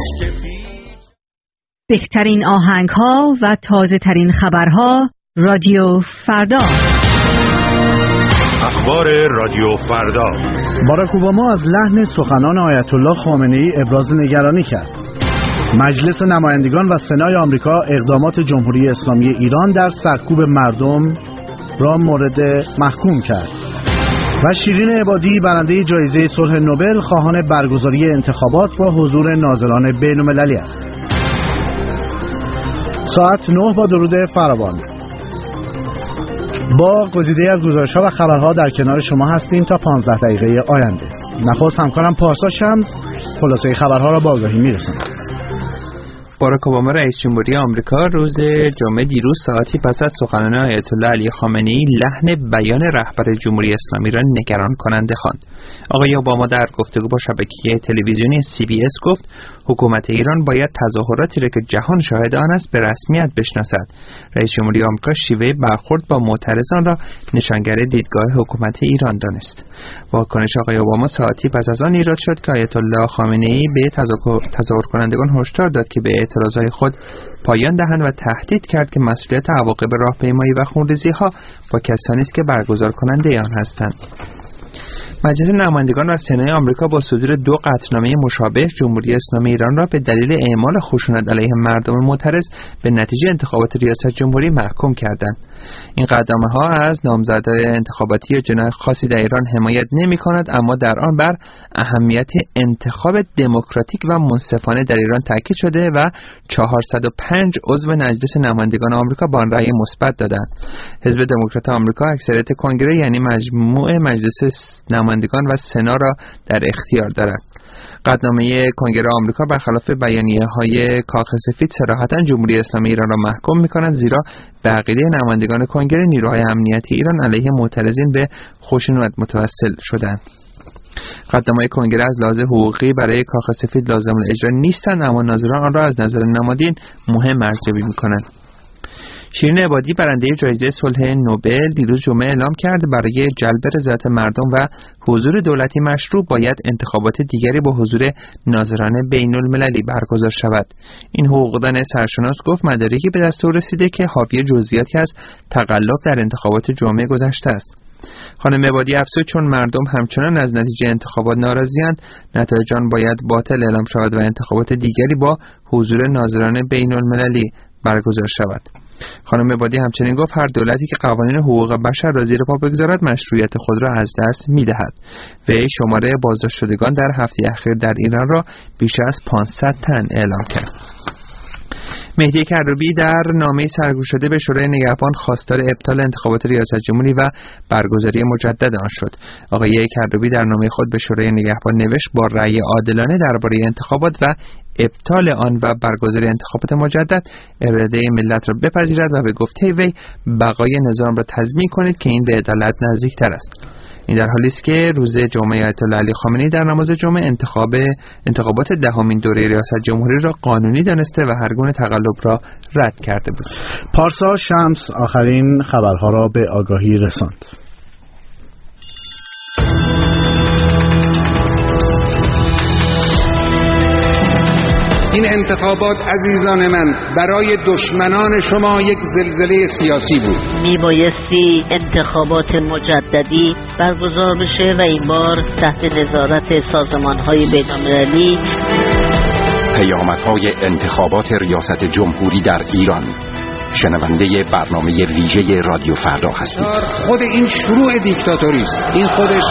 بهترین آهنگ‌ها و تازه‌ترین خبرها رادیو فردا. اخبار رادیو فردا. باراک اوباما از لحن سخنان آیت الله خامنه‌ای ابراز نگرانی کرد. مجلس نمایندگان و سنای آمریکا اقدامات جمهوری اسلامی ایران در سرکوب مردم را مورد محکوم کرد. و شیرین عبادی برنده جایزه صلح نوبل خواهان برگزاری انتخابات با حضور ناظران بین‌المللی است. ساعت 9 با درود فراوان با گزیده از گزارش‌ها و خبرها در کنار شما هستیم تا 15 دقیقه آینده. نخست همکارم پارسا شمس خلاصه خبرها را با آگاهی می‌رساند. باراک اوباما رئیس جمهوری آمریکا روز جمعه دیروز ساعتی پس از سخنان آیت الله علی خامنه‌ای لحن بیان رهبر جمهوری اسلامی را نگران کننده خواند. آقای اوباما در گفتگو با شبکه تلویزیونی CBS گفت حکومت ایران باید تظاهراتی را که جهان شاهد آن است به رسمیت بشناسد. رئیس جمهوری آمریکا شیوه برخورد با معترضان را نشانگر دیدگاه حکومت ایران دانست. واکنش آقای اوباما ساعتی پس از آن ایجاد شد که آیت الله خامنه‌ای به تظاهر کنندگان هشدار داد که به اعتراضهای خود پایان دهند و تهدید کرد که مسئولیت عواقب راهپیمایی و خونریزی‌ها با کسانی است که برگزار کننده آن هستند. مجلس نمایندگان و سنای آمریکا با صدور 2 قطعنامه مشابه جمهوری اسلامی ایران را به دلیل اعمال خشونت علیه مردم معترض به نتیجه انتخابات ریاست جمهوری محکوم کردند. این قطعنامه‌ها از نامزدهای انتخاباتی جناح خاصی در ایران حمایت نمی‌کند، اما در آن بر اهمیت انتخاب دموکراتیک و منصفانه در ایران تاکید شده و 405 عضو مجلس نمایندگان آمریکا با آن رأی مثبت دادند. حزب دموکرات آمریکا اکثریت کنگره یعنی مجموع مجلس نمایندگان و سنا را در اختیار دارد. قطعنامه کنگره آمریکا برخلاف بیانیه‌های کاخ سفید صراحتاً جمهوری اسلامی ایران را محکوم می‌کند، زیرا به عقیده نمایندگان کنگره نیروهای امنیتی ایران علیه معترضین به خشونت متوسل شدند. قطعنامه کنگره از لحاظ حقوقی برای کاخ سفید لازم الاجرا نیستند، اما ناظران آن را از نظر نمادین مهم ارزیابی می‌کنند. شیرین عبادی برنده جایزه صلح نوبل دیروز جمعه اعلام کرد برای جلب رضایت مردم و حضور دولتی مشروع باید انتخابات دیگری با حضور ناظران بین‌المللی برگزار شود. این حقوقدان سرشناس گفت مدارکی به دست او رسیده که حاوی جزئیاتی از تقلب در انتخابات جمعه گذشته است. خانم عبادی افزود چون مردم همچنان از نتیجه انتخابات ناراضی‌اند، نتایج آن باید باطل اعلام شود و انتخابات دیگری با حضور ناظران بین‌المللی برگزار شود. خانم عبادی همچنین گفت هر دولتی که قوانین حقوق بشر را زیر پا بگذارد مشروعیت خود را از دست می‌دهد. وی شماره بازداشت شدگان در هفته اخیر در ایران را بیش از 500 تن اعلام کرد. مهدی کروبی در نامه‌ای سرگوش شده به شورای نگهبان خواستار ابطال انتخابات ریاست جمهوری و برگزاری مجدد آن شد. آقای کروبی در نامه خود به شورای نگهبان نوشت با رأی عادلانه درباره انتخابات و ابطال آن و برگزاری انتخابات مجدد اراده ملت را بپذیرد و به گفته وی بقای نظام را تضمین کنید که این به عدالت نزدیکتر است. این در حالی است که روز جمعه آیت الله علی خامنه‌ای در نماز جمعه انتخابات دهمین دوره ریاست جمهوری را قانونی دانسته و هر گونه تقلب را رد کرده بود. پارسا شمس آخرین خبرها را به آگاهی رساند. این انتخابات عزیزان من برای دشمنان شما یک زلزله سیاسی بود. میبایستی انتخابات مجددی برگزار بشه و این بار تحت نظارت سازمان‌های بین‌المللی. پیامدهای انتخابات ریاست جمهوری در ایران. شنونده برنامه ویژه رادیو فردا هستید. خود این شروع دیکتاتوری است. این خودش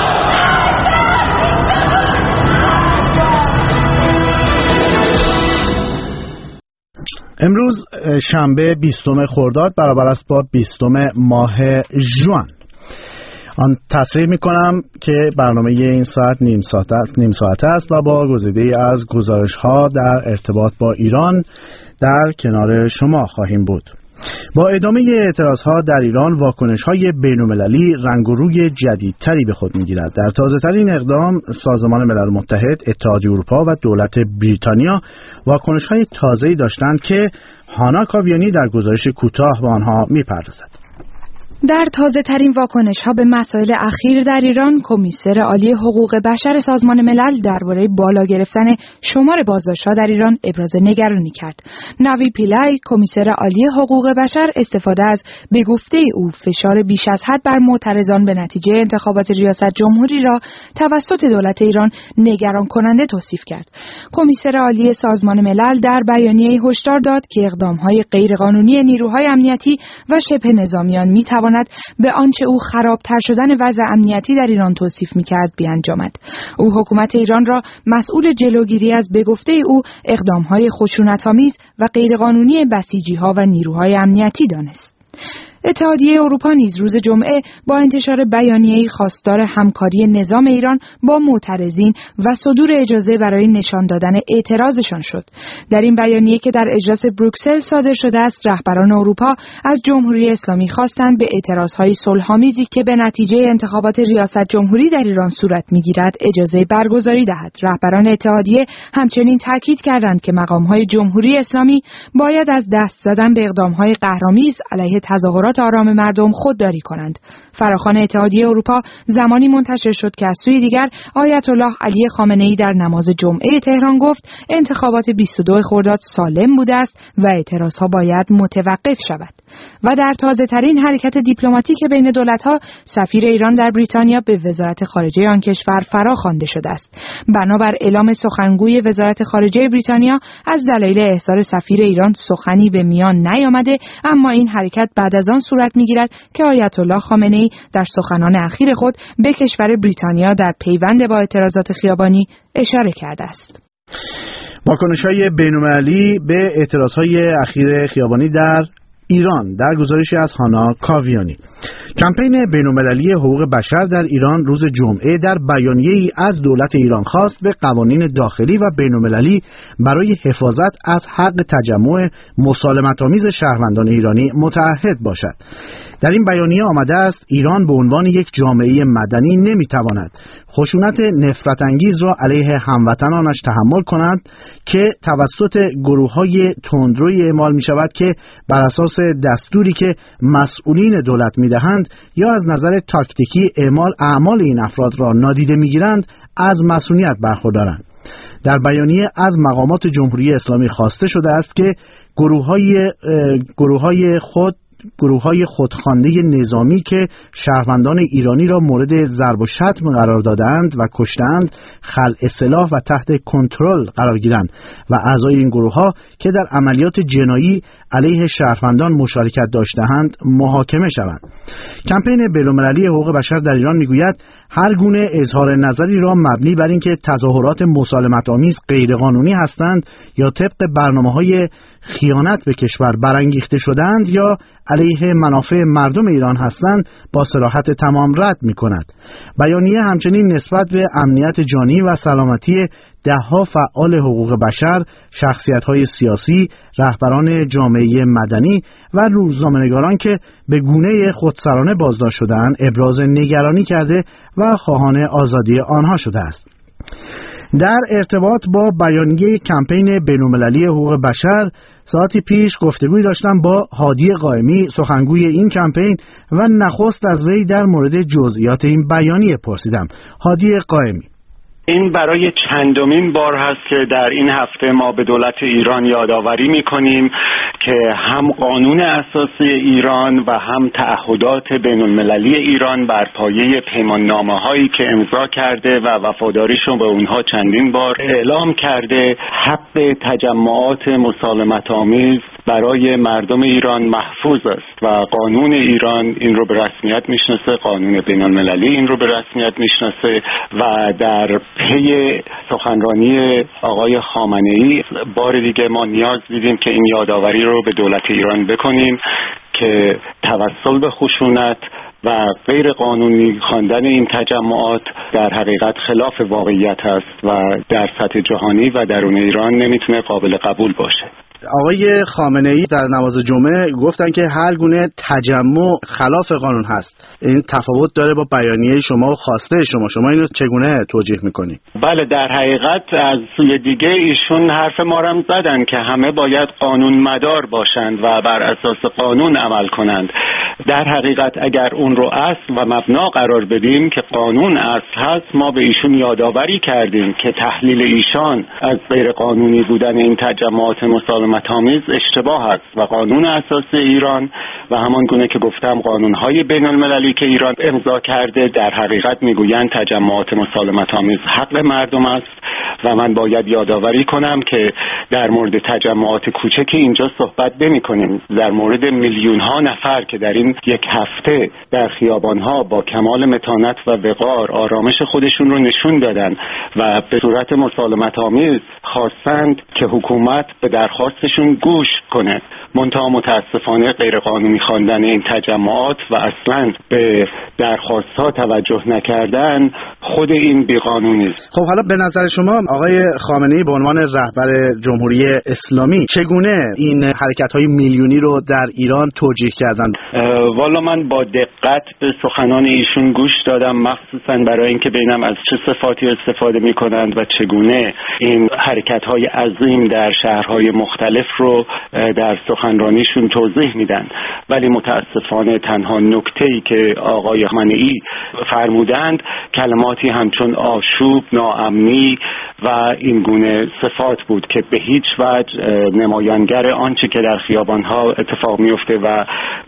امروز شنبه 20 خرداد برابر است با 20 ماه ژوئن. آن تصریح می‌کنم که برنامه این ساعت نیم ساعت است و با گزیده‌ای از گزارش‌ها در ارتباط با ایران در کنار شما خواهیم بود. با ادامه اعتراضها در ایران واکنش‌های بین‌المللی رنگ و روی جدیدتری به خود می‌گیرد. در تازه‌ترین اقدام سازمان ملل متحد، اتحادیه اروپا و دولت بریتانیا واکنش‌های تازه‌ای داشتند که هانا کاویانی در گزارش کوتاه به آنها می‌پردازد. در تازه ترین واکنش ها به مسائل اخیر در ایران، کمیسر عالی حقوق بشر سازمان ملل درباره بالا گرفتن شمار بازداشت‌ها در ایران ابراز نگرانی کرد. نوی پیلای، کمیسر عالی حقوق بشر، استفاده از به گفته او فشار بیش از حد بر معترضان به نتیجه انتخابات ریاست جمهوری را توسط دولت ایران نگران کننده توصیف کرد. کمیسر عالی سازمان ملل در بیانیه‌ای هشدار داد که اقدام‌های غیرقانونی نیروهای امنیتی و شبه نظامیان می‌تواند به آنچه او خرابتر شدن وضع امنیتی در ایران توصیف می‌کرد بیانجامد. او حکومت ایران را مسئول جلوگیری از به گفته او اقدام‌های خشونت‌آمیز و غیرقانونی بسیجی‌ها و نیروهای امنیتی دانست. اتحادیه اروپا نیز روز جمعه با انتشار بیانیه‌ای خواستار همکاری نظام ایران با معترضین و صدور اجازه برای نشان دادن اعتراضشان شد. در این بیانیه که در اجلاس بروکسل صادر شده است، رهبران اروپا از جمهوری اسلامی خواستند به اعتراضهای صلح‌آمیزی که به نتیجه انتخابات ریاست جمهوری در ایران صورت می‌گیرد اجازه برگزاری دهد. رهبران اتحادیه همچنین تاکید کردند که مقام‌های جمهوری اسلامی باید از دست زدن به اقدام‌های قهرآمیز علیه تظاهرات آرام مردم خودداری کنند. فراخوان اتحادیه اروپا زمانی منتشر شد که از سوی دیگر آیت الله علی خامنه‌ای در نماز جمعه تهران گفت انتخابات 22 خرداد سالم بوده است و اعتراضها باید متوقف شود. و در تازه ترین حرکت دیپلماتیک بین دولت‌ها، سفیر ایران در بریتانیا به وزارت خارجه آن کشور فراخوانده شده است. بنابر اعلام سخنگوی وزارت خارجه بریتانیا، از دلایل احضار سفیر ایران سخنی به میان نیامده، اما این حرکت بعد از آن صورت می‌گیرد که آیت الله خامنه‌ای در سخنان اخیر خود به کشور بریتانیا در پیوند با اعتراضات خیابانی اشاره کرده است. واکنش‌های بین‌المللی به اعتراضهای اخیر خیابانی در ایران در گزارشی از هانا کاویانی. کمپین بین‌المللی حقوق بشر در ایران روز جمعه در بیانیه‌ای از دولت ایران خواست به قوانین داخلی و بین‌المللی برای حفاظت از حق تجمع مسالمت‌آمیز شهروندان ایرانی متعهد باشد. در این بیانیه آمده است ایران به عنوان یک جامعه مدنی نمیتواند خشونت نفرت انگیز را علیه هموطنانش تحمل کند که توسط گروه‌های تندروی اعمال می شود که بر اساس دستوری که مسئولین دولت میدهند یا از نظر تاکتیکی اعمال این افراد را نادیده میگیرند از مسئولیت برخوردارند. در بیانیه از مقامات جمهوری اسلامی خواسته شده است که گروه‌های خودخوانده نظامی که شهروندان ایرانی را مورد ضرب و شتم قرار دادند و کشتند خلع سلاح و تحت کنترل قرار گیرند و اعضای این گروه‌ها که در عملیات جنایی علیه شهروندان مشارکت داشته‌اند محاکمه شوند. کمپین بین‌المللی حقوق بشر در ایران میگوید هر گونه اظهار نظری را مبنی بر اینکه تظاهرات مسالمت‌آمیز غیرقانونی هستند یا طبق برنامه‌های خیانت به کشور برانگیخته شدند یا علیه منافع مردم ایران هستند با صراحت تمام رد می‌کند. بیانیه همچنین نسبت به امنیت جانی و سلامتی ده‌ها فعال حقوق بشر، شخصیت‌های سیاسی، رهبران جامعه مدنی و روزنامه‌نگاران که به گونه خودسرانه بازداشت شده‌اند ابراز نگرانی کرده و خواهان آزادی آنها شده است. در ارتباط با بیانیه کمپین بین‌المللی حقوق بشر ساعتی پیش گفتگوی داشتم با هادی قائمی، سخنگوی این کمپین، و نخست از وی در مورد جزئیات این بیانیه پرسیدم. هادی قائمی: این برای چندمین بار هست که در این هفته ما به دولت ایران یادآوری می‌کنیم که هم قانون اساسی ایران و هم تعهدات بین‌المللی ایران بر پایه پیماننامه‌هایی که امضا کرده و وفاداریشون به اونها چندین بار اعلام کرده، حق تجمعات مسالمت‌آمیز برای مردم ایران محفوظ است و قانون ایران این رو به رسمیت میشناسه، قانون بین‌المللی این رو به رسمیت میشناسه و در پی سخنرانی آقای خامنه‌ای بار دیگه ما نیاز دیدیم که این یادآوری رو به دولت ایران بکنیم که توسل به خشونت و غیر قانونی خواندن این تجمعات در حقیقت خلاف واقعیت است و در سطح جهانی و درون ایران نمیتونه قابل قبول باشه. آقای خامنه‌ای در نماز جمعه گفتن که هر گونه تجمع خلاف قانون هست. این تفاوت داره با بیانیه شما و خواسته شما اینو چگونه توجیه میکنی؟ بله، در حقیقت از سوی دیگه ایشون حرف ما رو زدن که همه باید قانون مدار باشند و بر اساس قانون عمل کنند. در حقیقت اگر اون رو اصل و مبنا قرار بدیم که قانون اصل هست، ما به ایشون یادآوری کردیم که تحلیل ایشان از غیر قانونی بودن این تجمعات مسالمت‌آمیز اشتباه است و قانون اساسی ایران و همان گونه که گفتم قانون‌های بین‌المللی که ایران امضا کرده در حقیقت میگویند تجمعات مسالمت‌آمیز حق مردم است و من باید یادآوری کنم که در مورد تجمعات کوچک اینجا صحبت نمی‌کنیم، در مورد میلیون‌ها نفر که در این یک هفته در خیابان‌ها با کمال متانت و وقار آرامش خودشون رو نشون دادن و به صورت مسالمت‌آمیز خواستند که حکومت به درخواستشون گوش کنه. منتها متاسفانه غیرقانونی خواندن این تجمعات و اصلاً به درخواست‌ها توجه نکردن خود این بیقانونی است. خب حالا به نظر شما آقای خامنه‌ای به عنوان رهبر جمهوری اسلامی چگونه این حرکت‌های میلیونی رو در ایران توجیه کردن؟ والا من با دقت به سخنان ایشون گوش دادم، مخصوصاً برای اینکه ببینم از چه صفاتی استفاده می‌کنند و چگونه این حرکت‌های عظیم در شهرهای مختلف رو در سخنرانیشون توضیح میدن. ولی متاسفانه تنها نکته‌ای که آقای خامنه‌ای فرمودند کلماتی همچون آشوب، ناامنی و این گونه صفات بود که به هیچ وجه نمایانگر آنچه که در خیابان‌ها اتفاق میفته و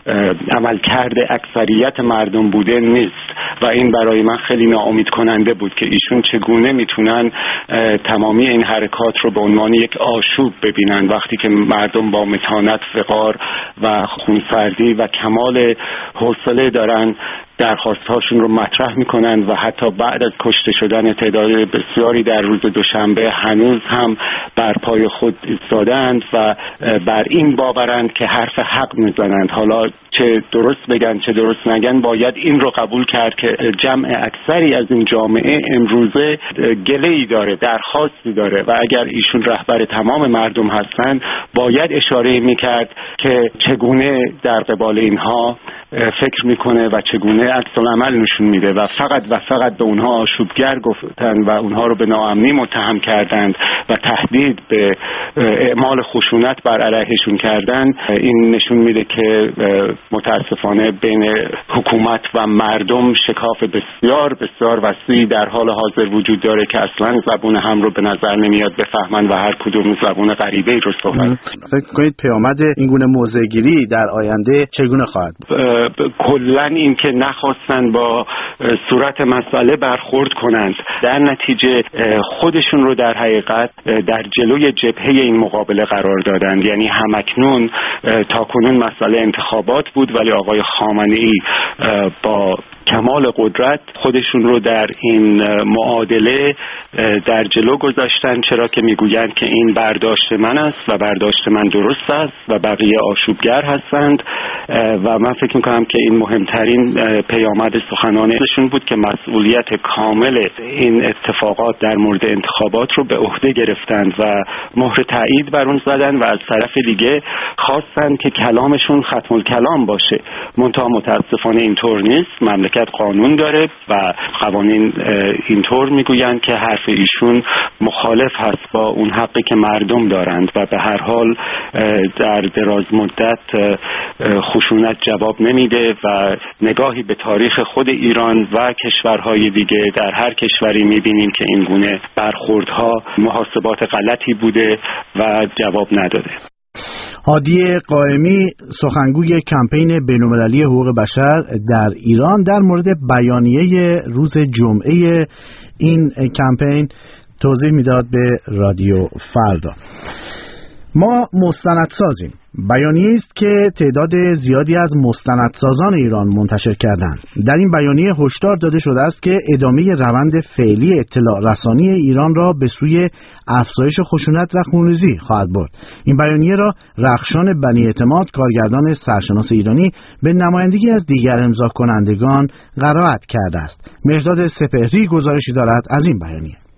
عملکرد اکثریت مردم بوده نیست و این برای من خیلی ناامید کننده بود که ایشون چگونه میتونن تمامی این حرکات رو به عنوان یک آشوب ببینن وقتی که مردم با متانت، وقار و خونسردی و کمال حوصله دارن درخواست‌هاشون رو مطرح می‌کنند و حتی بعد از کشته شدن تعداد بسیاری در روز دوشنبه هنوز هم بر پای خود ایستادند و بر این باورند که حرف حق می‌زنند. حالا چه درست بگن چه درست نگن باید این رو قبول کرد که جمع اکثری از این جامعه امروزه گله‌ای داره، درخواستی داره و اگر ایشون رهبر تمام مردم هستند باید اشاره می‌کرد که چگونه در قبال اینها فکر میکنه و چگونه عکس‌العمل نشون میده و فقط به اونها آشوبگر گفتن و اونها رو به ناامنی متهم کردند و تهدید به اعمال خشونت بر علیهشون کردن. این نشون میده که متاسفانه بین حکومت و مردم شکاف بسیار بسیار وسیعی در حال حاضر وجود داره که اصلا زبون هم رو به نظر نمیاد بفهمن و هر کدوم زبون غریبه‌ای رو صحبت. فکر کنید پیامد این گونه موضع‌گیری در آینده چگونه خواهد بود؟ کلا این که نخواستن با صورت مسئله برخورد کنند، در نتیجه خودشون رو در حقیقت در جلوی جبهه این مقابله قرار دادند. یعنی همکنون تاکنون مسئله انتخابات بود ولی آقای خامنه‌ای با کمال قدرت خودشون رو در این معادله در جلو گذاشتن، چرا که میگویند که این برداشت من است و برداشت من درست است و بقیه آشوبگر هستند و من فکر میکنم که این مهمترین پیامد سخنانشون بود که مسئولیت کامل این اتفاقات در مورد انتخابات رو به عهده گرفتند و مهر تایید بر اون زدن و از طرف دیگه خواستند که کلامشون ختم الکلام باشه. منتها متاسفانه اینطور نیست. مملکت قانون داره و قوانین اینطور میگویند که حرف ایشون مخالف هست با اون حقی که مردم دارند و به هر حال در دراز مدت خشونت جواب نمیده و نگاهی به تاریخ خود ایران و کشورهای دیگه در هر کشوری میبینیم که این گونه برخوردها محاسبات غلطی بوده و جواب نداده. هادی قائمی سخنگوی کمپین بین‌المللی حقوق بشر در ایران در مورد بیانیه روز جمعه این کمپین توضیح میداد به رادیو فردا. ما مستندسازیم. بیانیه است که تعداد زیادی از مستندسازان ایران منتشر کردند. در این بیانیه هشدار داده شده است که ادامه روند فعلی اطلاع رسانی ایران را به سوی افزایش خشونت و خونریزی خواهد برد. این بیانیه را رخشان بنی اعتماد، کارگردان سرشناس ایرانی، به نمایندگی از دیگر امضا کنندگان قرائت کرده است. مهرداد سپهری گزارشی دارد از این بیانیه.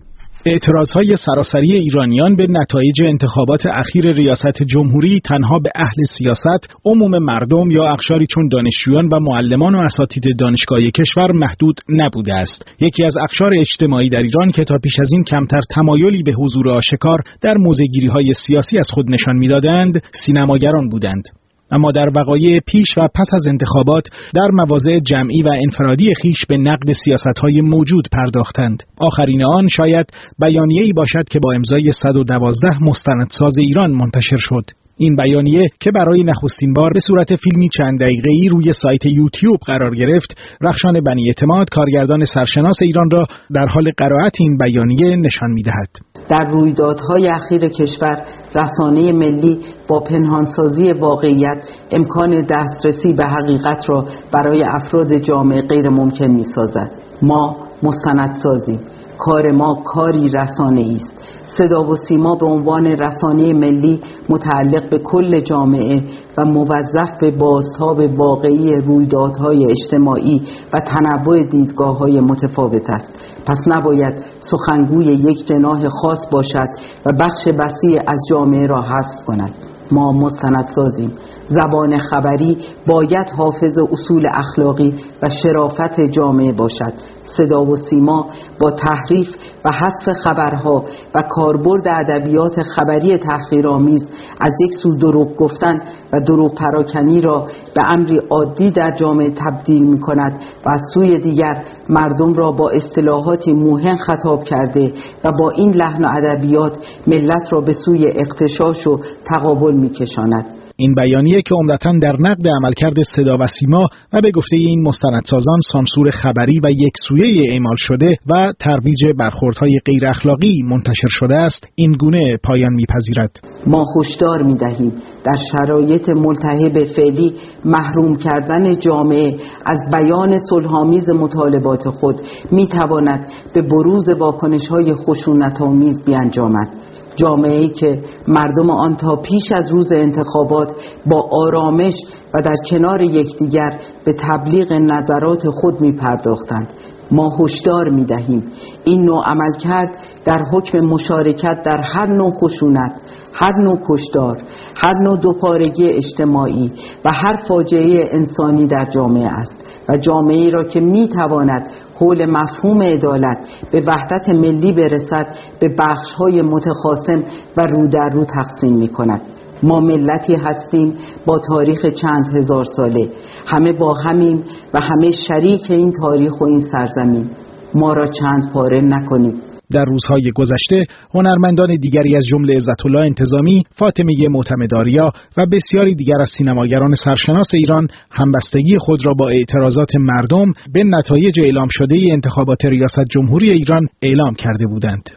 اعتراضهای سراسری ایرانیان به نتایج انتخابات اخیر ریاست جمهوری تنها به اهل سیاست، عموم مردم یا اقشاری چون دانشجویان و معلمان و اساتید دانشگاه کشور محدود نبوده است. یکی از اقشار اجتماعی در ایران که تا پیش از این کمتر تمایلی به حضور آشکار در موضع‌گیری‌های سیاسی از خود نشان می‌دادند، سینماگران بودند. اما در وقایع پیش و پس از انتخابات در مواضع جمعی و انفرادی خیش به نقد سیاست‌های موجود پرداختند. آخرین آن شاید بیانیه‌ای باشد که با امضای 112 مستندساز ایران منتشر شد. این بیانیه که برای نخستین بار به صورت فیلمی چند دقیقه‌ای روی سایت یوتیوب قرار گرفت، رخشان بنی اعتماد کارگردان سرشناس ایران را در حال قرائت این بیانیه نشان می‌دهد. در رویدادهای اخیر کشور، رسانه ملی با پنهانسازی واقعیت امکان دسترسی به حقیقت را برای افراد جامعه غیر ممکن می‌سازد. ما مستندسازیم. کار ما کاری رسانه‌ای است. صدا و سیما به عنوان رسانه ملی متعلق به کل جامعه و موظف به بازتاب واقعی رویدادهای اجتماعی و تنوع دیدگاه‌های متفاوت است. پس نباید سخنگوی یک جناح خاص باشد و بخش وسیع از جامعه را حذف کند. ما مستندسازیم. زبان خبری باید حافظ اصول اخلاقی و شرافت جامعه باشد. صدا و سیما با تحریف و حذف خبرها و کاربرد ادبیات خبری تحقیرآمیز از یک سو دروغ گفتن و دروغ پراکنی را به امری عادی در جامعه تبدیل می کند و از سوی دیگر مردم را با اصطلاحاتی موهن خطاب کرده و با این لحن و ادبیات ملت را به سوی اغتشاش و تقابل می کشاند. این بیانیه که عمدتاً در نقد عملکرد صدا و سیما و به گفته این مستندسازان سانسور خبری و یک سویه اعمال شده و ترویج برخوردهای غیر اخلاقی منتشر شده است، این گونه پایان می‌پذیرد. ما هشدار می‌دهیم در شرایط ملتهب فعلی محروم کردن جامعه از بیان صلح‌آمیز مطالبات خود می‌تواند به بروز واکنش‌های خشونت‌آمیز بیانجامد. جامعه‌ای که مردم آن تا پیش از روز انتخابات با آرامش و در کنار یکدیگر به تبلیغ نظرات خود می‌پرداختند. ما هشدار می‌دهیم این نوع عملکرد در حکم مشارکت در هر نوع خشونت، هر نوع کشتار، هر نوع دوپارگی اجتماعی و هر فاجعه انسانی در جامعه است و جامعه‌ای را که می‌تواند حول مفهوم عدالت به وحدت ملی برسد به بخش‌های متخاصم و رو در رو تقسیم می‌کند. ما ملتی هستیم با تاریخ چند هزار ساله، همه با همیم و همه شریک این تاریخ و این سرزمین. ما را چند پاره نکنید. در روزهای گذشته هنرمندان دیگری از جمله عزت‌الله انتظامی، فاطمه معتمدآریا و بسیاری دیگر از سینماگران سرشناس ایران همبستگی خود را با اعتراضات مردم به نتایج اعلام شده انتخابات ریاست جمهوری ایران اعلام کرده بودند.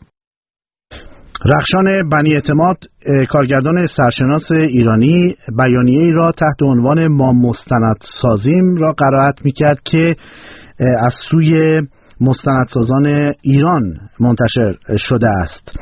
رخشان بنی اعتماد کارگردان سرشناس ایرانی بیانیه‌ای را تحت عنوان ما مستندسازیم را قرائت می‌کرد که از سوی مستندسازان ایران منتشر شده است.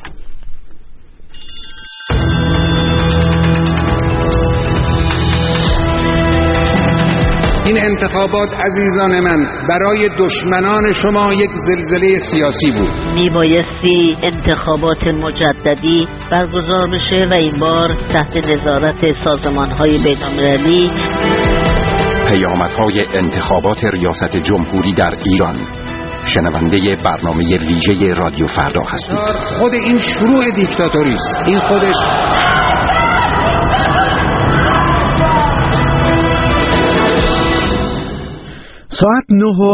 این انتخابات عزیزان من برای دشمنان شما یک زلزله سیاسی بود. میبایستی انتخابات مجددی برگزار بشه و این بار تحت نظارت سازمان‌های بین‌المللی. پیامدهای انتخابات ریاست جمهوری در ایران. شنونده برنامه ویژه رادیو فردا هستید. خود این شروع دیکتاتوری است. این خودش ساعت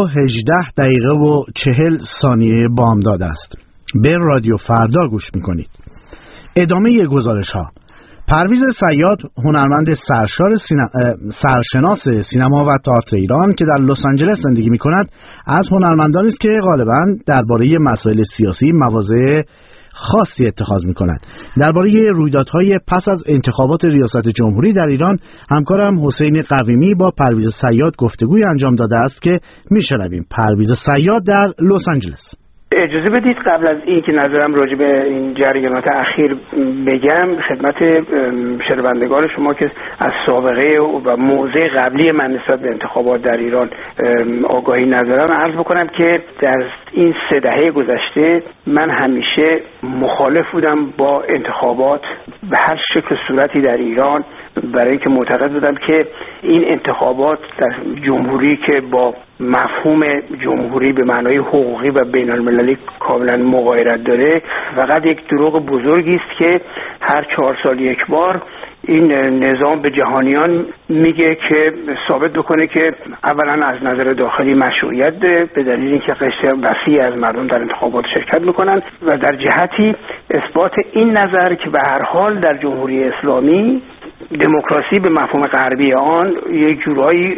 9:18:40 بامداد است. به رادیو فردا گوش میکنید. ادامه گزارش ها. پرویز صیاد، هنرمند سرشناس سینما و تئاتر ایران که در لس آنجلس زندگی میکند، از هنرمندانی است که غالباً درباره مسائل سیاسی مواضع خاصی اتخاذ می‌کنند. درباره رویدادهای پس از انتخابات ریاست جمهوری در ایران همکارم حسین قویمی با پرویز صیاد گفتگوی انجام داده است که میشنویم. پرویز صیاد در لس آنجلس. اجازه بدید قبل از این که نظرم راجع به این جریانات اخیر بگم خدمت شنوندگان شما که از سابقه و موضع قبلی من نسبت به انتخابات در ایران آگاهی ندارم عرض بکنم که در این 3 دهه گذشته من همیشه مخالف بودم با انتخابات به هر شکل صورتی در ایران، برای اینکه معتقد بودم که این انتخابات در جمهوری که با مفهوم جمهوری به معنای حقوقی و بین المللی کاملا مغایرت داره فقط یک دروغ بزرگی است که هر 4 سال یک بار این نظام به جهانیان میگه که ثابت بکنه که اولا از نظر داخلی مشروعیت داره به دلیل اینکه قشر وسیع از مردم در انتخابات شرکت میکنن و در جهتی اثبات این نظر که به هر حال در جمهوری اسلامی دموکراسی به مفهوم غربی آن یک جورایی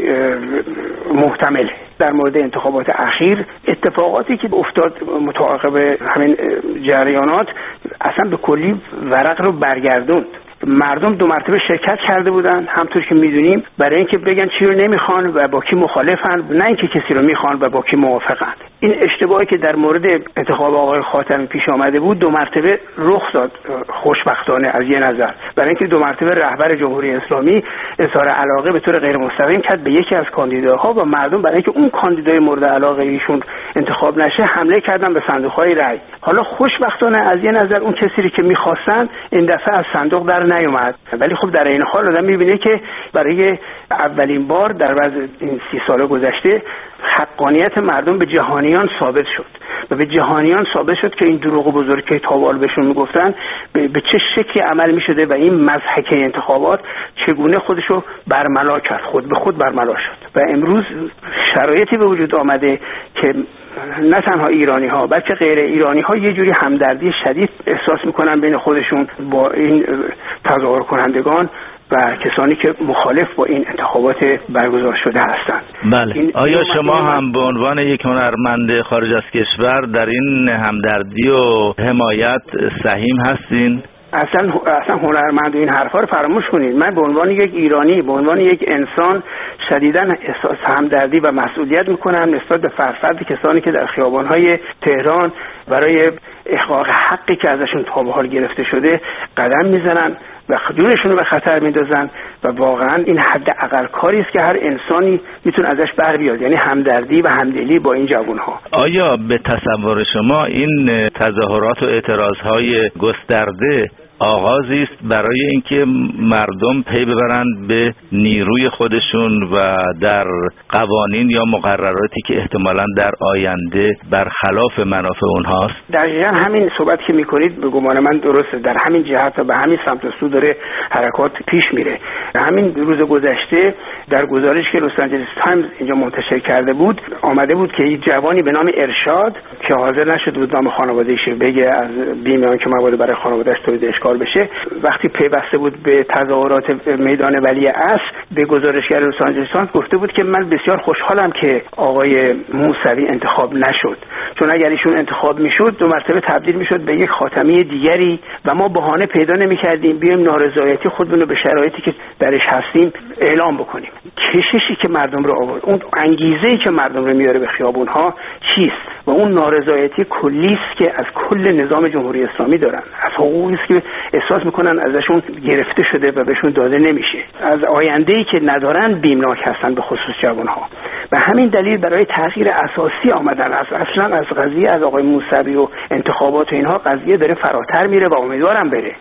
محتمله. در مورد انتخابات اخیر اتفاقاتی که افتاد متعاقب همین جریانات اصلا به کلی ورق رو برگردوند. مردم 2 مرتبه شرکت کرده بودن، همطور که میدونیم، برای اینکه بگن چی رو نمیخوان و با کی مخالفن، نه اینکه کسی رو میخوان و با کی موافقن. این اشتباهی که در مورد انتخاب آقای خاتمی پیش آمده بود 2 مرتبه رخ داد خوشبختانه از یه نظر، برای اینکه 2 مرتبه رهبر جمهوری اسلامی اظهار علاقه به طور غیر مستقیم کرد به یکی از کاندیداها و مردم برای اینکه اون کاندیدای مورد علاقه ایشون انتخاب نشه حمله کردن به صندوق‌های رای. حالا خوشبختانه از یه نظر اون کسی که می‌خواستن این دفعه از صندوق در نیومد، ولی خب در این حال آدم می‌بینه که برای اولین بار در بعد این 30 سال گذشته حقانیت مردم به جهانیان ثابت شد و به جهانیان ثابت شد که این دروغ بزرگ که تاوال بهشون میگفتن به چه شکلی عمل میشده و این مضحکه انتخابات چگونه خودشو برملا کرد، خود به خود برملا شد. و امروز شرایطی به وجود آمده که نه تنها ایرانی ها بلکه غیر ایرانی ها یه جوری همدردی شدید احساس میکنن بین خودشون با این تظاهر کنندگان و کسانی که مخالف با این انتخابات برگزار شده هستند. بله. آیا شما هم به عنوان یک هنرمند خارج از کشور در این همدردی و حمایت سهیم هستین؟ اصلا هنرمند این حرفا رو فراموش کنید. من به عنوان یک ایرانی، به عنوان یک انسان شدیداً احساس همدردی و مسئولیت میکنم نسبت به فرد کسانی که در خیابان‌های تهران برای احقاق حقی که ازشون تا به حال گرفته شده قدم میزنن و جونشون رو به خطر میندازن و واقعا این حداقل کاری است که هر انسانی میتونه ازش بر بیاد، یعنی همدردی و همدلی با این جوان‌ها. آیا به تصور شما این تظاهرات و اعتراضهای گسترده آغازی است برای اینکه مردم پی ببرند به نیروی خودشون و در قوانین یا مقرراتی که احتمالاً در آینده برخلاف منافع اونهاست؟ دقیقاً همین صحبت که میکنید به گمان من درسته، در همین جهت و به همین سمت و سو داره حرکات پیش میره. همین روز گذشته در گزارش که لس آنجلس تایمز اینجا منتشر کرده بود آمده بود که یک جوانی به نام ارشاد که حاضر نشد بود نام خانواده‌اش بگه از بیمه که مواد برای خانواده‌اش تولید اشکال بشه، وقتی پیوسته بود به تظاهرات میدان ولی عصر به گزارشگر لس آنجلس تایمز گفته بود که من بسیار خوشحالم که آقای موسوی انتخاب نشد، چون اگر ایشون انتخاب میشد 2 مرتبه تبدیل میشد به یک خاتمی دیگری و ما بهانه پیدا نمی‌کردیم بیایم نارضایتی خودمون رو به شرایطی که درش هستیم اعلام بکنیم. کششی که مردم رو آورد، اون انگیزه‌ای که مردم رو میاره به خیابون‌ها چیست و اون نارضایتی کلی است که از کل نظام جمهوری اسلامی دارن، از حقوقی است که احساس میکنن ازشون گرفته شده و بهشون داده نمیشه، از آینده‌ای که ندارن بیمناک هستن به خصوص جوان‌ها. و همین دلیل برای تغییر اساسی آمدن اصلا از قضیه از آقای موسوی و انتخابات و اینها قضیه داره فراتر میره و امیدوارم بره.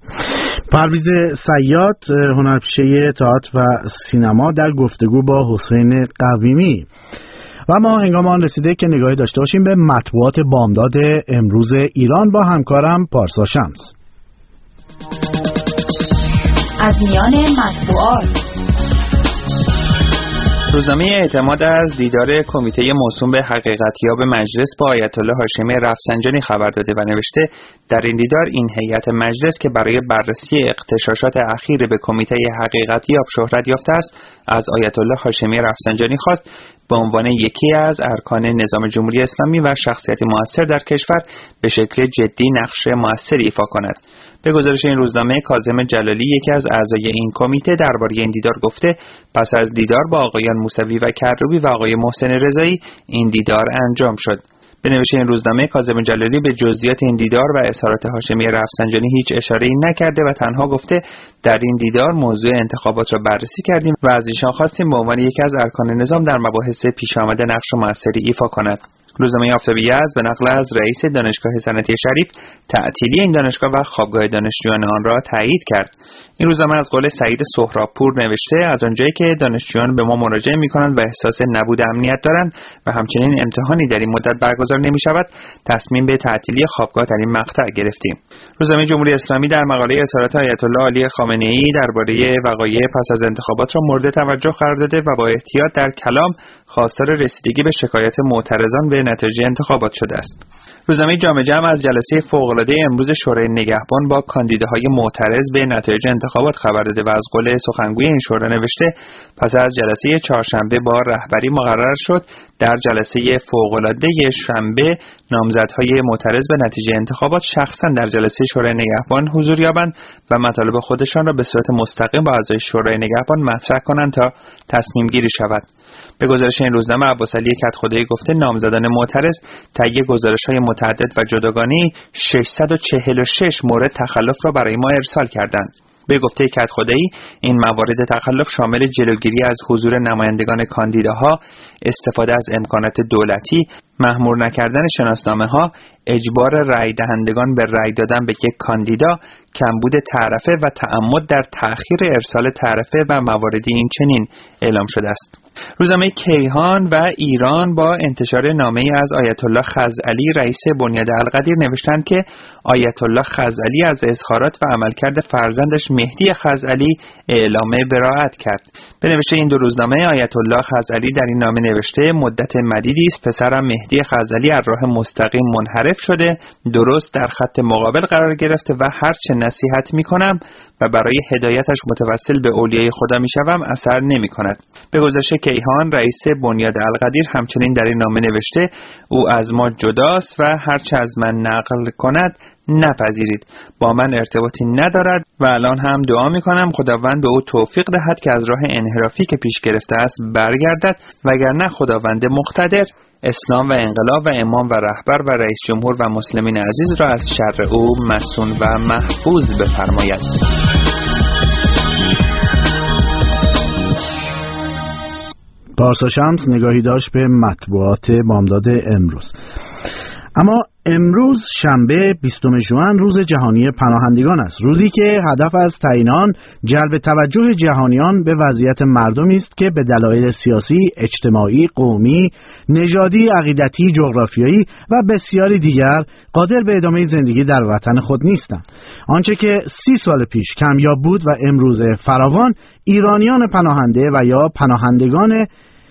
پرویز صیاد، هنرپیشه تئاتر و سینما، در گفتگو با حسین قویمی. و ما هنگام آن رسیده که نگاهی داشته باشیم به مطبوعات بامداد امروز ایران با همکارم پارسا شمس. از میان مطبوعات روزنامه اعتماد از دیدار کمیته موسوم به حقیقتیاب مجلس با آیت الله هاشمی رفسنجانی خبر داده و نوشته در این دیدار این هیئت مجلس که برای بررسی اغتشاشات اخیر به کمیته حقیقتیاب شهرت یافته است از آیت الله هاشمی رفسنجانی خواست به عنوان یکی از ارکان نظام جمهوری اسلامی و شخصیت موثر در کشور به شکل جدی نقش موثری ایفا کند. به گزارش این روزنامه کاظم جلالی یکی از اعضای این کمیته درباره این دیدار گفته پس از دیدار با آقایان موسوی و کروبی و آقای محسن رضایی این دیدار انجام شد. به نوشته این روزنامه، کاظم جلالی به جزئیات این دیدار و اظهارات هاشمی رفسنجانی هیچ اشاره‌ای نکرده و تنها گفته در این دیدار موضوع انتخابات را بررسی کردیم و از ایشان خواستیم به عنوان یکی از ارکان نظام در مباحث پیش آمده نقش موثری ایفا کند. روزنامه آفتابی یزد به نقل از رئیس دانشگاه صنعتی شریف تعطیلی این دانشگاه و خوابگاه دانشجویان آن را تایید کرد. این روزنامه از قول سعید سهرابپور نوشته از آنجایی که دانشجویان به ما مراجعه می‌کنند و احساس نبود امنیت دارند و همچنین امتحانی در این مدت برگزار نمی‌شود، تصمیم به تعطیلی خوابگاه در این مقطع گرفتیم. روزنامه جمهوری اسلامی در مقاله اظهارات آیت الله علی خامنه‌ای درباره وقایع پس از انتخابات را مورد توجه قرار داده و با احتیاط در کلام خواستار رسیدگی به شکایت معترضان به نتایج انتخابات شده است. روزنامه جامعه جمع از جلسه فوق‌العاده امروز شورای نگهبان با کاندیداهای معترض به نتایج انتخابات خبر داده و از قول سخنگوی این شورا نوشته پس از جلسه چهارشنبه با رهبری مقرر شد در جلسه فوق‌العاده شنبه نامزدهای معترض به نتیجه انتخابات شخصا در جلسه شورای نگهبان حضور یابند و مطالب خودشان را به صورت مستقیم با اعضای شورای نگهبان مطرح کنند تا تصمیم گیری شود. به گزارش این روزنامه عباس علی کدخدایی گفته نامزدان معترض طی گزارش‌های متعدد و جداگانه 646 مورد تخلف را برای ما ارسال کردند. به گفته کدخدایی این موارد تخلف شامل جلوگیری از حضور نمایندگان کاندیداها، استفاده از امکانات دولتی، مأمور نکردن شناسنامه‌ها، اجبار رأی دهندگان به رأی دادن به یک کاندیدا، کمبود تعرفه و تعمد در تأخیر ارسال تعرفه و مواردی این چنین اعلام شده است. روزنامه کیهان و ایران با انتشار نامه‌ای از آیت الله خزعلی رئیس بنیاد القدیر نوشتند که آیت الله خزعلی از اظهارات و عملکرد فرزندش مهدی خزعلی اعلام براءت کرد. به نوشته این دو روزنامه آیت الله خزعلی در این نامه نوشته مدت مدیدی است پسرم مهدی خزعلی از راه مستقیم منحرف شده، درست در خط مقابل قرار گرفته و هر چه نصیحت می‌کنم و برای هدایتش متوسل به اولیای خدا می‌شوم اثر نمی‌کند. به گزارش کیهان رئیس بنیاد القدیر همچنین در این نامه نوشته او از ما جداست و هر چه از من نقل کند نپذیرید، با من ارتباطی ندارد و الان هم دعا می‌کنم خداوند به او توفیق دهد که از راه انحرافی که پیش گرفته است برگردد، وگرنه خداوند مقتدر اسلام و انقلاب و امام و رهبر و رئیس جمهور و مسلمین عزیز را از شر او مصون و محفوظ بفرماید. پارسا شمس نگاهی داشت به مطبوعات بامداد امروز. اما امروز شنبه 20 ژوئن روز جهانی پناهندگان است، روزی که هدف از تعیین آن جلب توجه جهانیان به وضعیت مردمی است که به دلایل سیاسی، اجتماعی، قومی، نژادی، عقیدتی، جغرافیایی و بسیاری دیگر قادر به ادامه زندگی در وطن خود نیستند. آنچه که 30 سال پیش کمیاب بود و امروز فراوان ایرانیان پناهنده و یا پناهندگان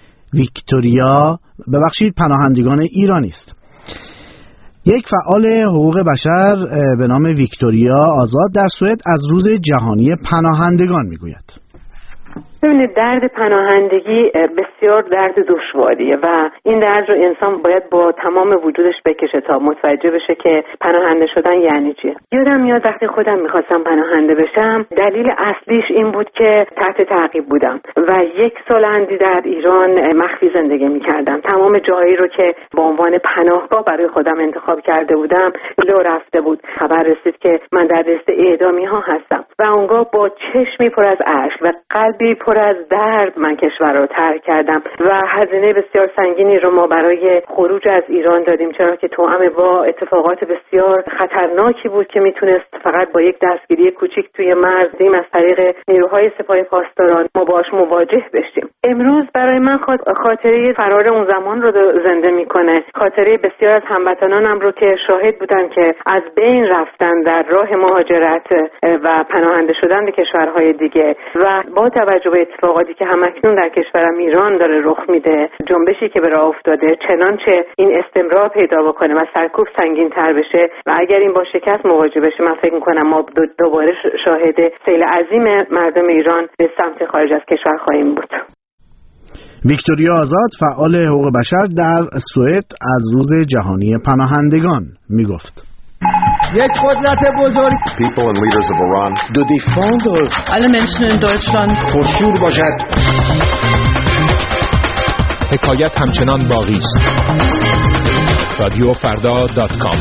پناهندگان ایرانی است. یک فعال حقوق بشر به نام ویکتوریا آزاد در سوئد از روز جهانی پناهندگان میگوید. ببینید درد پناهندگی بسیار درد دشواریه و این درد رو انسان باید با تمام وجودش بکشه تا متوجه بشه که پناهنده شدن یعنی چیه. یادم میاد وقتی خودم میخواستم پناهنده بشم دلیل اصلیش این بود که تحت تعقیب بودم و 1 سال اندی در ایران مخفی زندگی میکردم. تمام جایی رو که به عنوان پناهگاه برای خودم انتخاب کرده بودم لو رفته بود. خبر رسید که من در لیست اعدامی ها هستم و اونجا با چشمی پر از اشک و قلبی پر از درد من کشور رو ترک کردم و هزینه بسیار سنگینی رو ما برای خروج از ایران دادیم، چرا که توأم با اتفاقات بسیار خطرناکی بود که میتونست فقط با یک دستگیری کوچیک توی مرز از طریق نیروهای سپاه پاسداران ما باش مواجه بشیم. امروز برای من خاطره فرار اون زمان رو زنده میکنه، خاطره بسیار از هموطنانم رو که شاهد بودن که از بین رفتن در راه مهاجرت و پناهنده شدن به کشورهای دیگه و با توجه به اتفاقاتی که همکنون در کشورم ایران داره رخ میده، جنبشی که به راه افتاده، چنانچه این استمرار پیدا بکنه و سرکوب سنگین تر بشه و اگر این با شکست مواجه بشه من فکر میکنم ما دوباره شاهد سیل عظیم مردم ایران به سمت خارج از کشور خواهیم بود. ویکتوریا آزاد فعال حقوق بشر در سوئد از روز جهانی پناهندگان میگفت. یک قدرت بزرگ People and leaders of Iran do they find alle Menschen in Deutschland پرشور باشد. حکایت همچنان باقی است. radiofrda.com.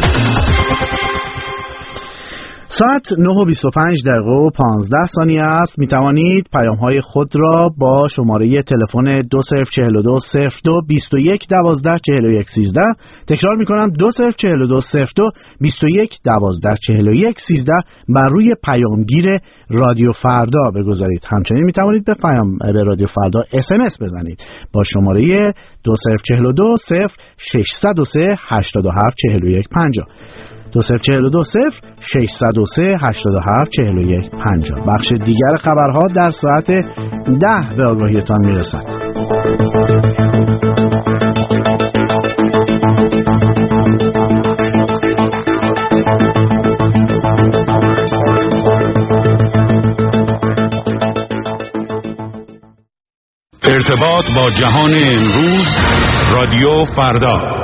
ساعت 9:25 است. می توانید پیام های خود را با شماره تلفن 20420221124113 تکرار می کنم 20420221124113 بر روی پیامگیر رادیو فردا بگذارید. همچنین می توانید به رادیو فردا SMS بزنید با شماره 20420603874150 20420603874150. بخش دیگر خبرها در ساعت 10 به آگاهیتان میرسد. ارتباط با جهان امروز، رادیو فردا.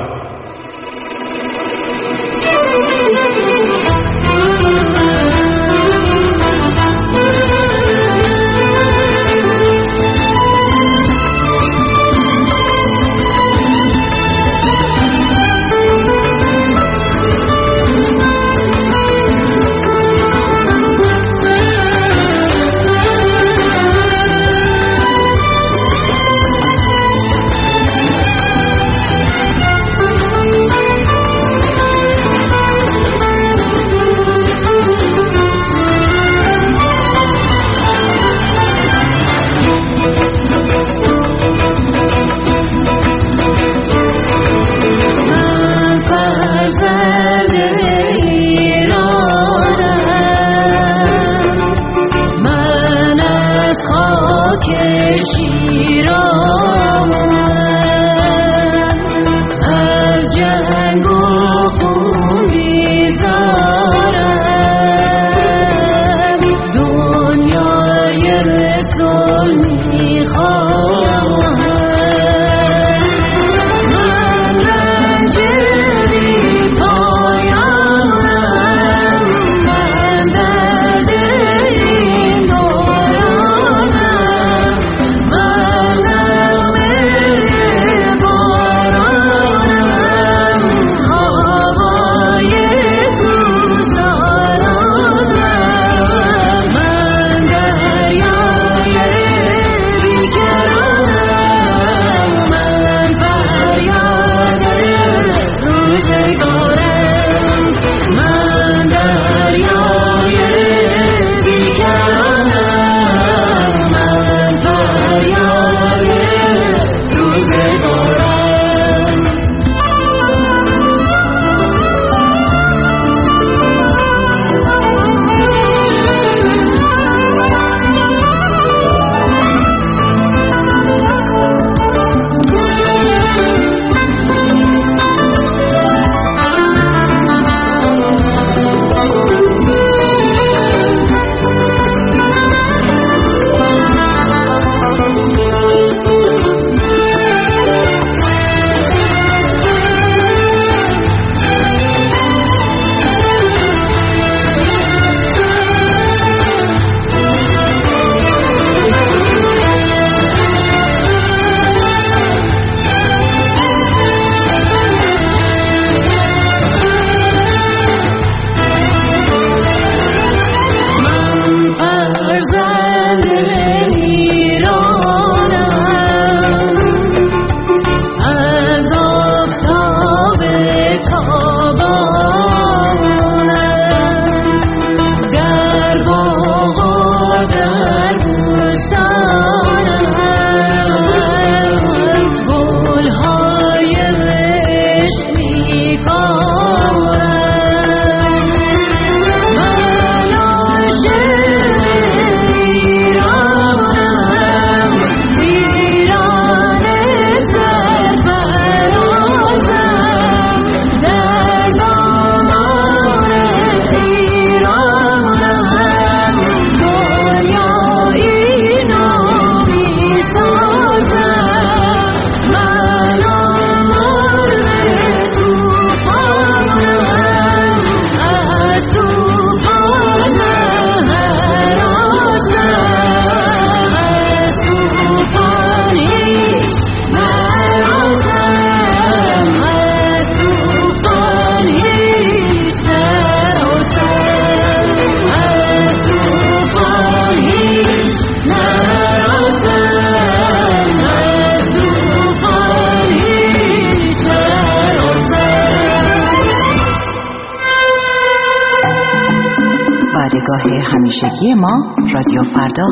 همیشگی ما رادیو فردا.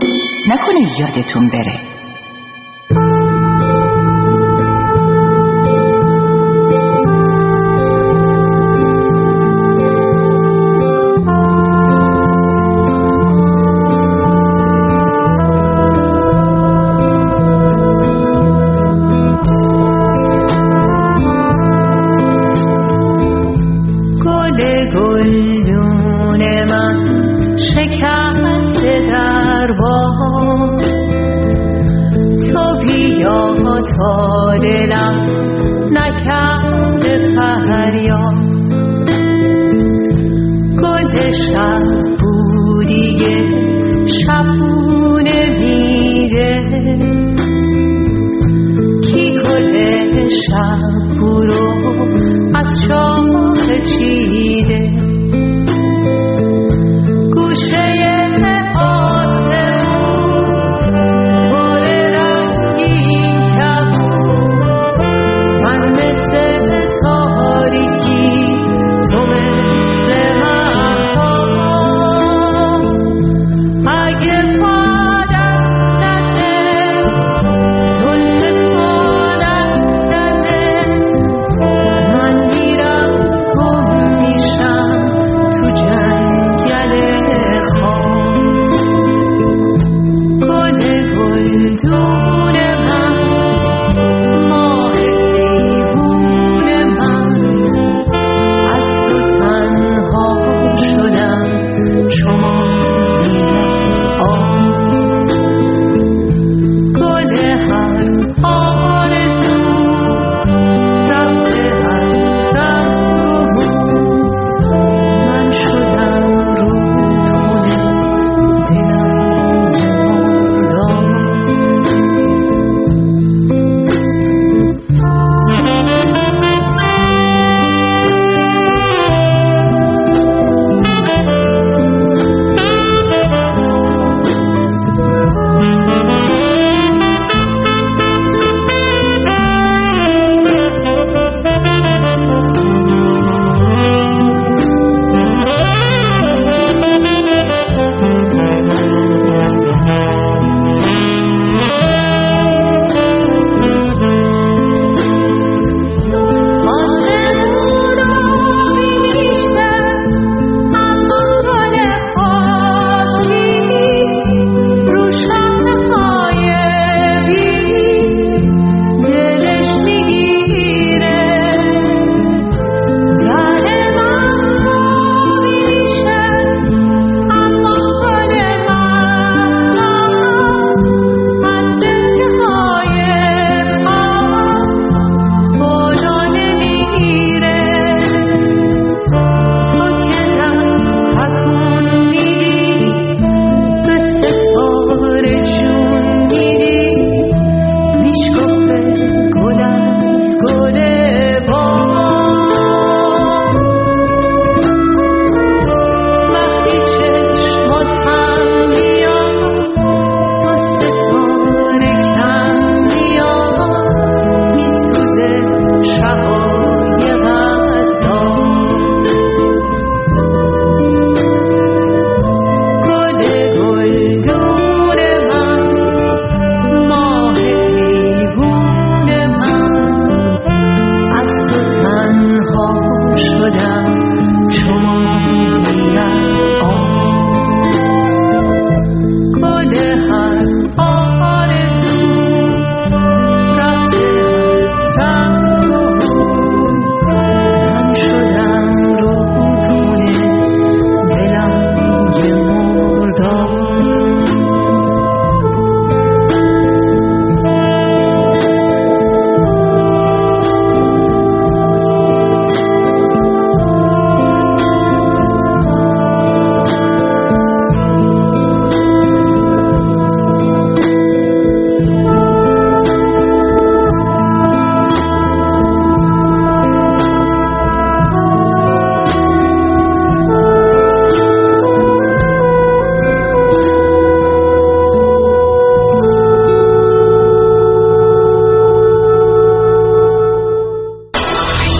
نکنه یادتون بره.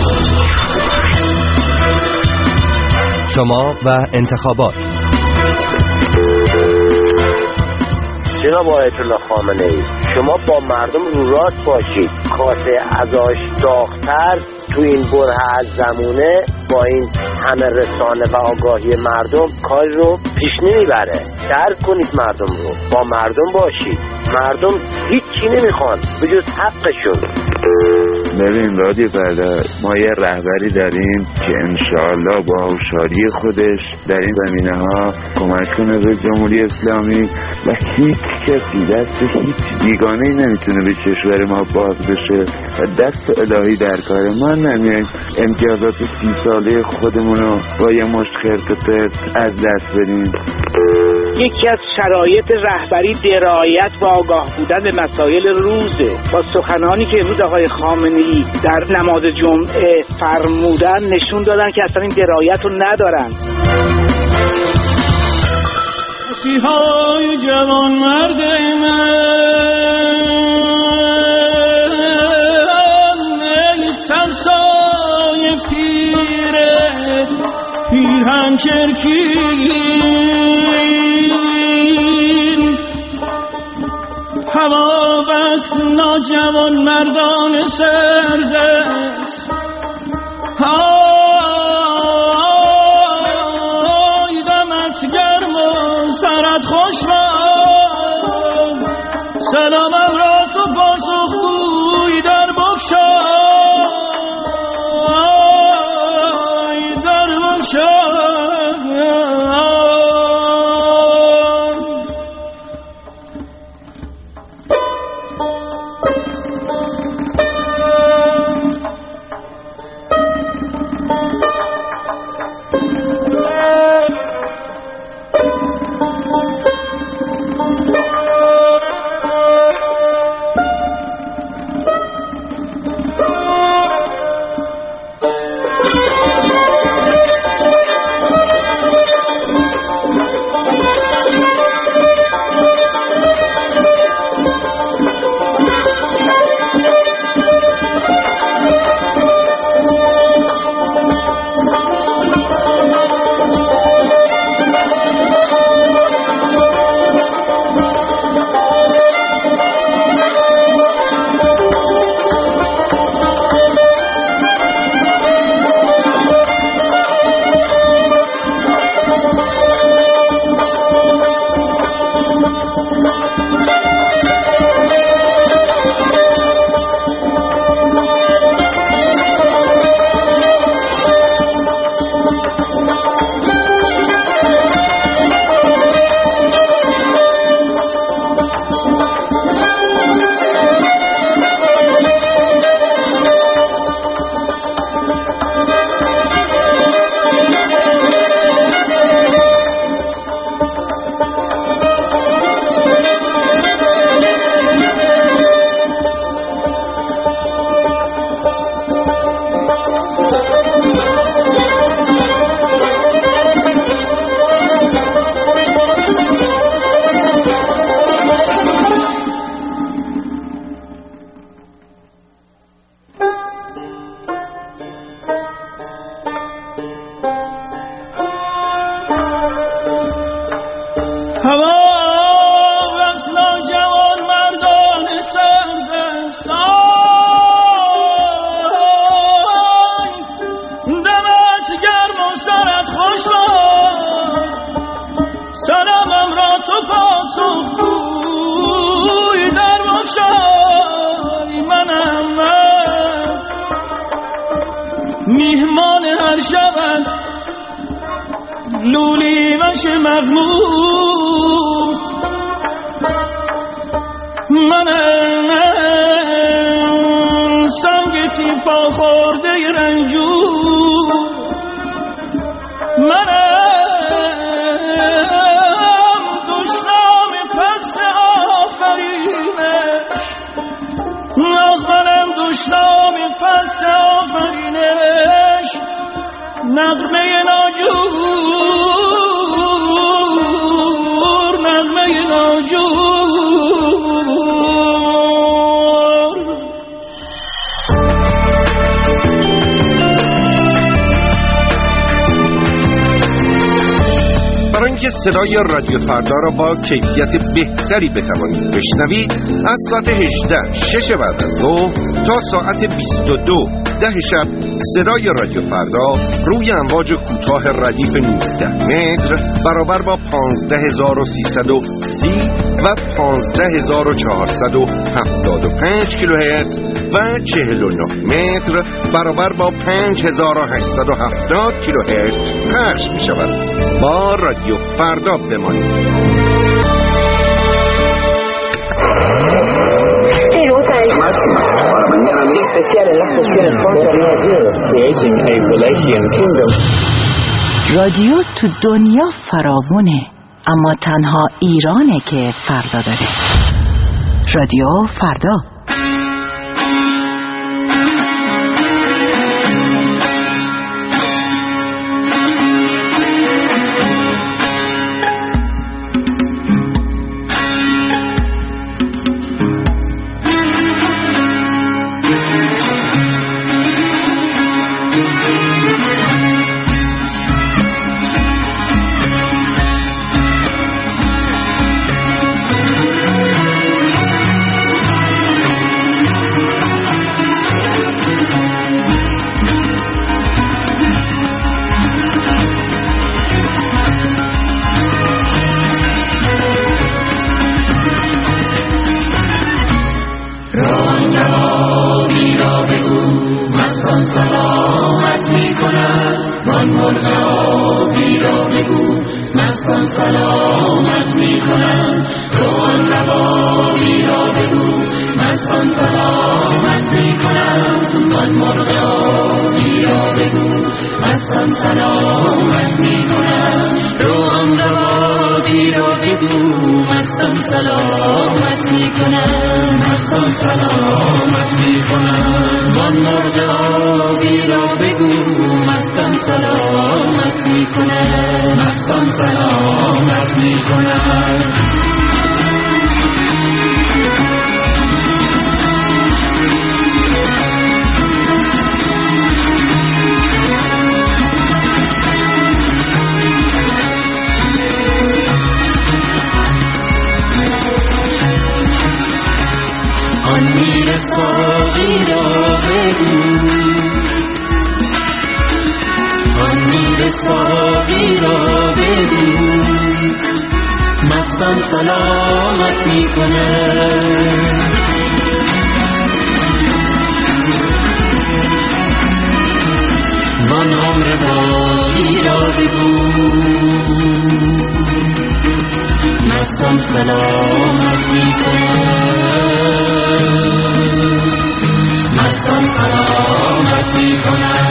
شما و انتخابات. جناب آیت الله خامنه‌ای شما با مردم رو راست باشید. کاسه ازاش داغ‌تر تو این بره از زمونه با این همه رسانه و آگاهی مردم کار رو پیش نمیبره. درک کنید مردم رو، با مردم باشید. مردم هیچی نمیخوان به جز حقشون. ببین رادیو فردا ما یه رهبری داریم که انشاءالله با هوشیاری خودش در این زمینه ها کمک کنه به جمهوری اسلامی و هیچ کسی دست هیچ بیگانه‌ای نمیتونه به کشور ما باز بشه و دست الهی در کار ما. نمیایم امتیازات 30 ساله خودمون رو با یه مشت خرت و پرت از دست بدیم. یکی از شرایط رهبری درایت و آگاه بودن به مسائل روزه. با سخنانی که امروز آقای خامنه‌ای در نماز جمعه فرمودن نشون دادن که اصلا این درایت رو ندارن. مسیحای جوان مرد من ای ترسای پیره پیرهن چرکین هوا بس ناجوان مردان سردست های دمت گرم و سرت خوش باد سلامم را تو پاسخگوی در بگشای در بگشای. میهمان هر شبت لولی وش مغموم منم سنگ تیپا خورده رنجور منم دشنام پست آفرینش منم دشنام پست آفرینش نغمه ناجور نغمه ناجور. برای اینکه صدای رادیو فردا را با کیفیت بهتری بتوانید بشنوید، از ساعت 18 6 بعد از ظهر تا ساعت 22 10 شب صدای رادیو فردا روی امواج کوتاه ردیف 19 متر برابر با 15330 و 15475 کیلوهرتز و 49 متر برابر با 5870 کیلوهرتز پخش می شود. با رادیو فردا بمانید. رادیو تو دنیا فراوونه، اما تنها ایرانه که فردا داره. رادیو فردا. سلامت میکنه من عمر باقی را بگو مستم سلامت میکنه مستم سلامت میکنه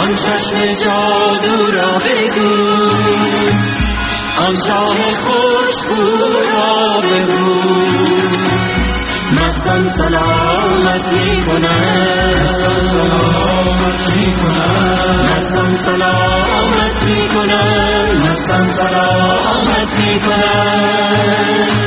آن چشم جادو را بگو، آن شاه خوشبو را بگو. مستان سلامت می کنند، مستان سلامت می کنند، مستان سلامت می کنند.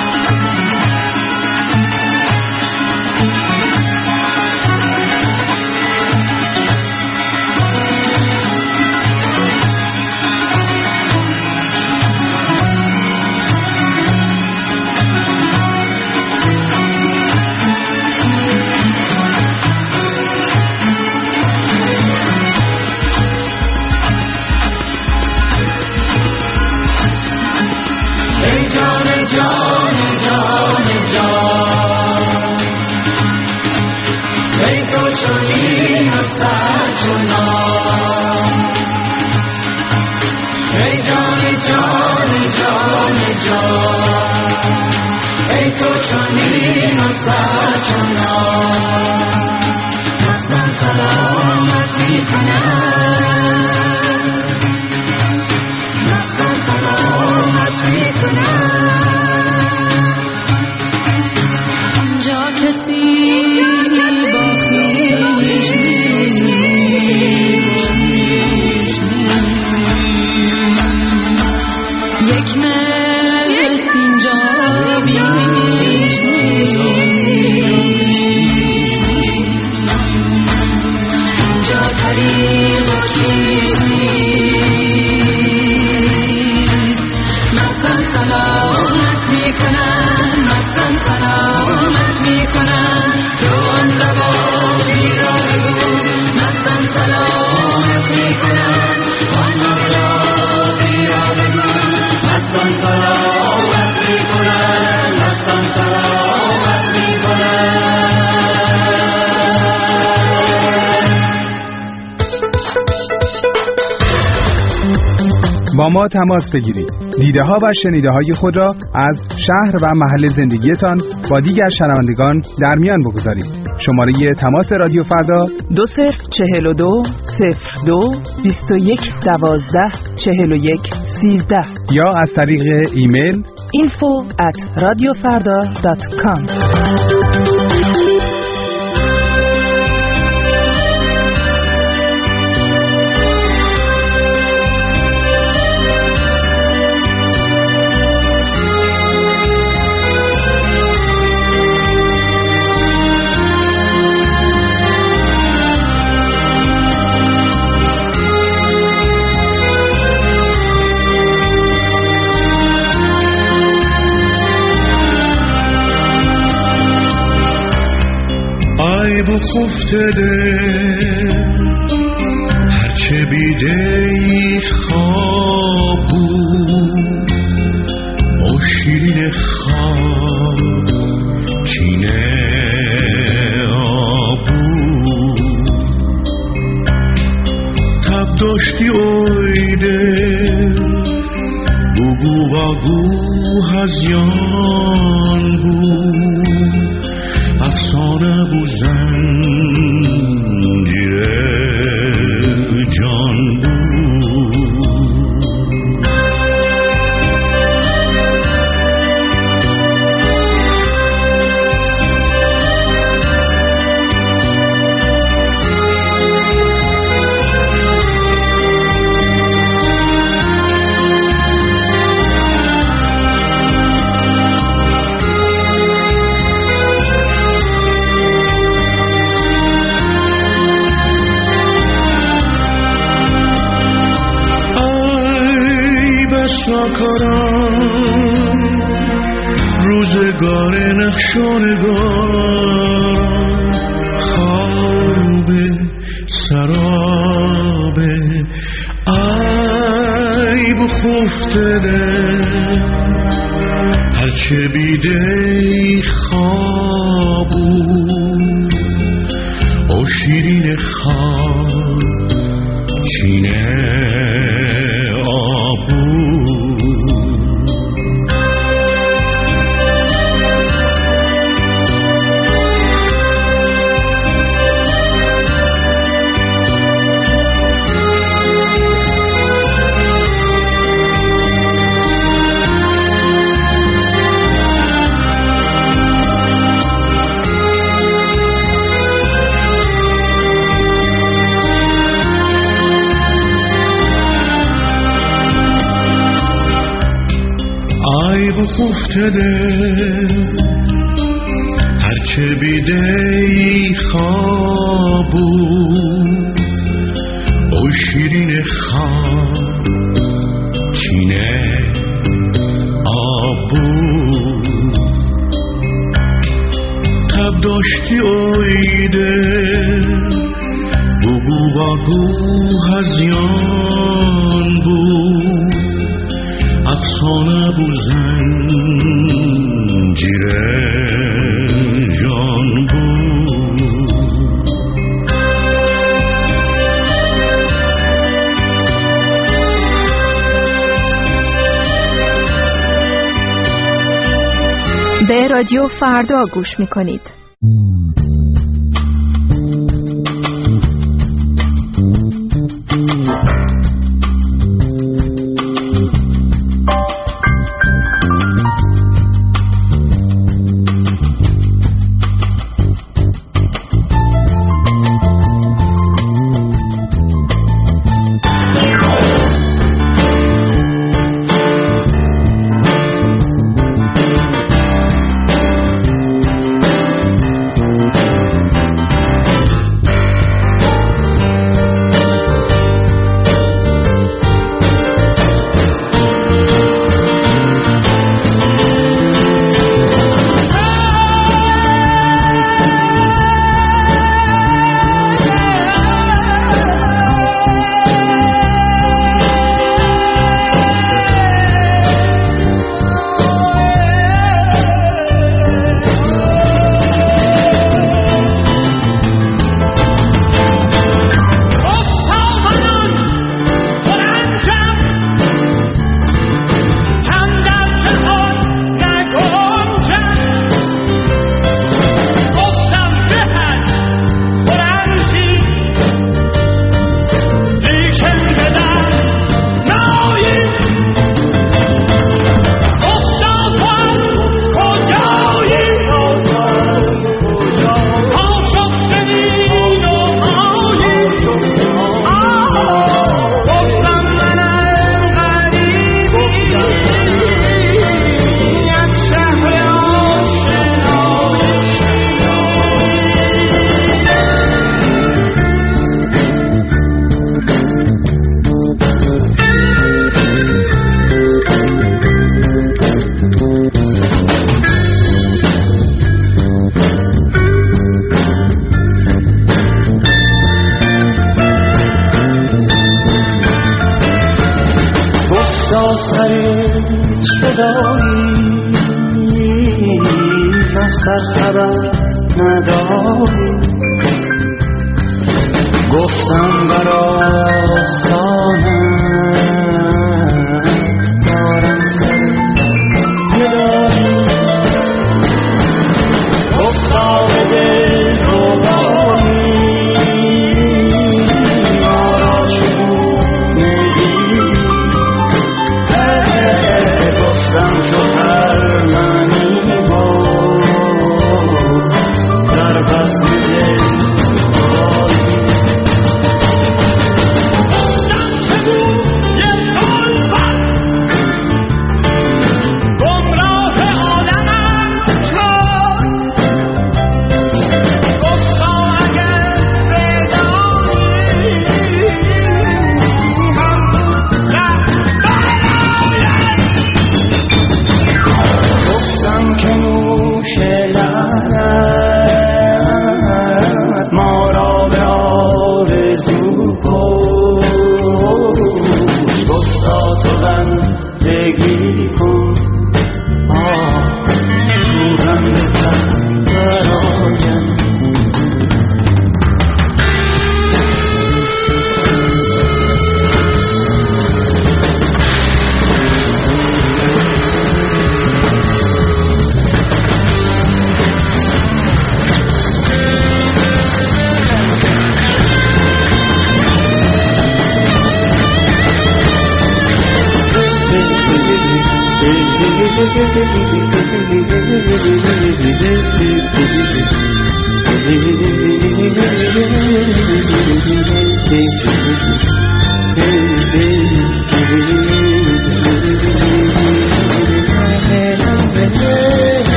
با ما تماس بگیرید. دیده ها و شنیده های خود را از شهر و محل زندگیتان با دیگر شنوندگان در میان بگذارید. شماره تماس رادیو فردا 2042 02 21 12 41 13 یا از طریق ایمیل info@radiofarda.com. خفته دل هرچه بیده ای خواب بود، با شیرین خواب چینه آب بود. تب داشتی اویده بگو و گو هزیان بود، افسانه بود زنجیر جان بود. ناکارم روزگار نقشانگارم، خواب سراب عیب خفتده هرچه بیده خوابو او شیرین خواب چینه آبو. افتاده هرچه بیدهی خوابو او شیرین خواب چینه آبو تب داشتی اویده بگو واگو هزیان بود افسانه بود زنجیره جان بود به رادیو فردا گوش میکنید.